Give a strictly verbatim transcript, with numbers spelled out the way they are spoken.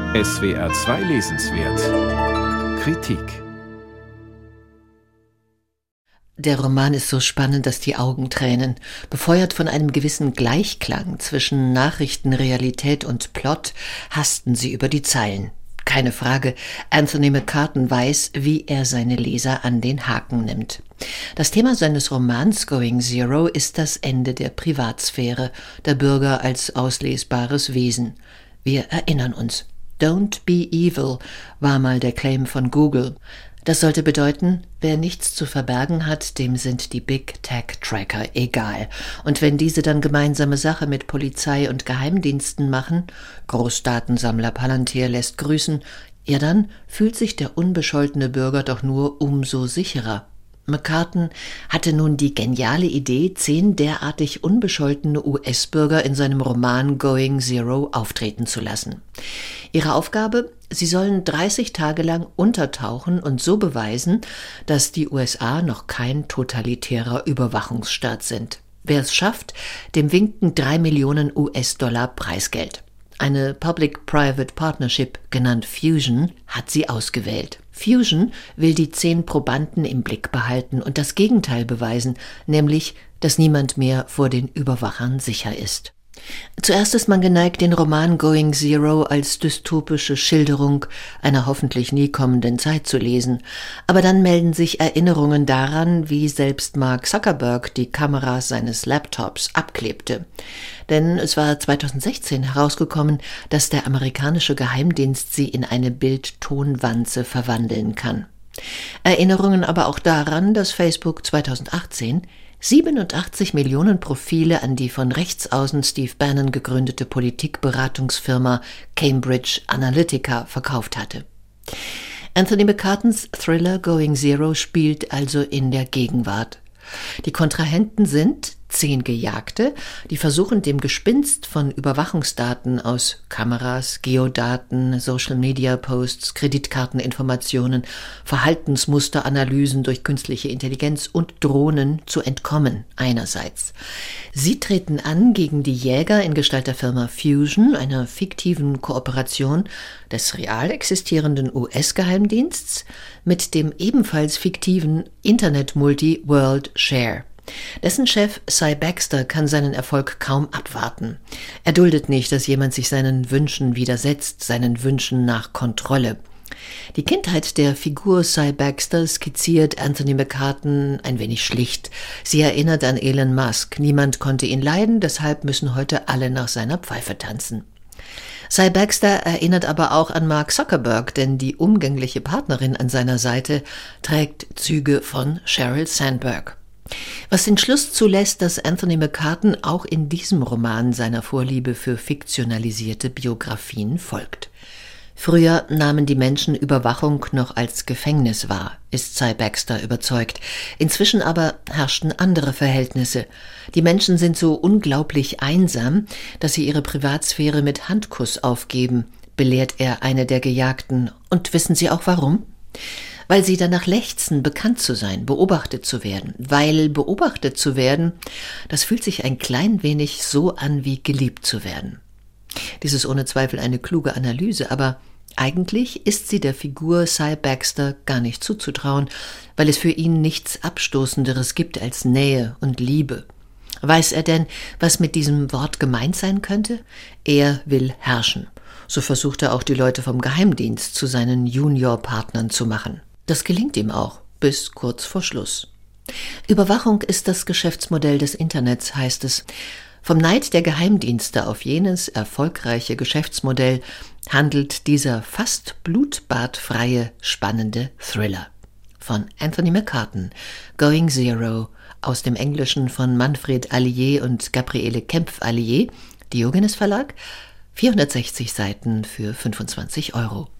S W R zwei Lesenswert Kritik. Der Roman ist so spannend, dass die Augen tränen. Befeuert von einem gewissen Gleichklang zwischen Nachrichtenrealität und Plot, hasten sie über die Zeilen. Keine Frage, Anthony McCarten weiß, wie er seine Leser an den Haken nimmt. Das Thema seines Romans Going Zero ist das Ende der Privatsphäre, der Bürger als auslesbares Wesen. Wir erinnern uns. Don't be evil war mal der Claim von Google. Das sollte bedeuten, wer nichts zu verbergen hat, dem sind die Big Tech Tracker egal. Und wenn diese dann gemeinsame Sache mit Polizei und Geheimdiensten machen, Großdatensammler Palantir lässt grüßen, ja dann fühlt sich der unbescholtene Bürger doch nur umso sicherer. McCarten hatte nun die geniale Idee, zehn derartig unbescholtene U S-Bürger in seinem Roman Going Zero auftreten zu lassen. Ihre Aufgabe? Sie sollen dreißig Tage lang untertauchen und so beweisen, dass die U S A noch kein totalitärer Überwachungsstaat sind. Wer es schafft, dem winken drei Millionen U S-Dollar Preisgeld. Eine Public-Private Partnership, genannt Fusion, hat sie ausgewählt. Fusion will die zehn Probanden im Blick behalten und das Gegenteil beweisen, nämlich, dass niemand mehr vor den Überwachern sicher ist. Zuerst ist man geneigt, den Roman Going Zero als dystopische Schilderung einer hoffentlich nie kommenden Zeit zu lesen. Aber dann melden sich Erinnerungen daran, wie selbst Mark Zuckerberg die Kameras seines Laptops abklebte. Denn es war zweitausendsechzehn herausgekommen, dass der amerikanische Geheimdienst sie in eine Bild-Ton-Wanze verwandeln kann. Erinnerungen aber auch daran, dass Facebook zweitausendachtzehn siebenundachtzig Millionen Profile an die von Rechtsaußen Steve Bannon gegründete Politikberatungsfirma Cambridge Analytica verkauft hatte. Anthony McCartens Thriller Going Zero spielt also in der Gegenwart. Die Kontrahenten sind zehn Gejagte, die versuchen, dem Gespinst von Überwachungsdaten aus Kameras, Geodaten, Social-Media-Posts, Kreditkarteninformationen, Verhaltensmusteranalysen durch künstliche Intelligenz und Drohnen zu entkommen einerseits. Sie treten an gegen die Jäger in Gestalt der Firma Fusion, einer fiktiven Kooperation des real existierenden U S-Geheimdiensts, mit dem ebenfalls fiktiven Internet-Multi World Share. Dessen Chef Cy Baxter kann seinen Erfolg kaum abwarten. Er duldet nicht, dass jemand sich seinen Wünschen widersetzt, seinen Wünschen nach Kontrolle. Die Kindheit der Figur Cy Baxter skizziert Anthony McCarten ein wenig schlicht. Sie erinnert an Elon Musk. Niemand konnte ihn leiden, deshalb müssen heute alle nach seiner Pfeife tanzen. Cy Baxter erinnert aber auch an Mark Zuckerberg, denn die umgängliche Partnerin an seiner Seite trägt Züge von Sheryl Sandberg. Was den Schluss zulässt, dass Anthony McCarten auch in diesem Roman seiner Vorliebe für fiktionalisierte Biografien folgt. Früher nahmen die Menschen Überwachung noch als Gefängnis wahr, ist Cy Baxter überzeugt. Inzwischen aber herrschten andere Verhältnisse. Die Menschen sind so unglaublich einsam, dass sie ihre Privatsphäre mit Handkuss aufgeben, belehrt er eine der Gejagten. Und wissen Sie auch warum? Weil sie danach lechzen, bekannt zu sein, beobachtet zu werden. Weil beobachtet zu werden, das fühlt sich ein klein wenig so an, wie geliebt zu werden. Dies ist ohne Zweifel eine kluge Analyse, aber eigentlich ist sie der Figur Cy Baxter gar nicht zuzutrauen, weil es für ihn nichts Abstoßenderes gibt als Nähe und Liebe. Weiß er denn, was mit diesem Wort gemeint sein könnte? Er will herrschen. So versucht er auch die Leute vom Geheimdienst zu seinen Juniorpartnern zu machen. Das gelingt ihm auch, bis kurz vor Schluss. Überwachung ist das Geschäftsmodell des Internets, heißt es. Vom Neid der Geheimdienste auf jenes erfolgreiche Geschäftsmodell handelt dieser fast blutbadfreie, spannende Thriller. Von Anthony McCarten, Going Zero, aus dem Englischen von Manfred Allier und Gabriele Kempf-Allier, Diogenes Verlag, vierhundertsechzig Seiten für fünfundzwanzig Euro.